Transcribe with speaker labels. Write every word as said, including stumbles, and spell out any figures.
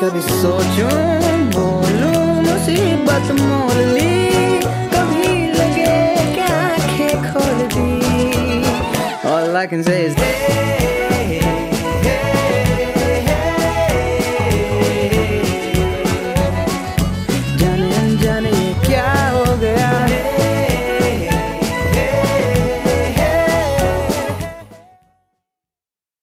Speaker 1: कभी सोचूं बोलूं मुसीबत मोल ली, कभी लगे क्या आंखें खोल दी. All I can say is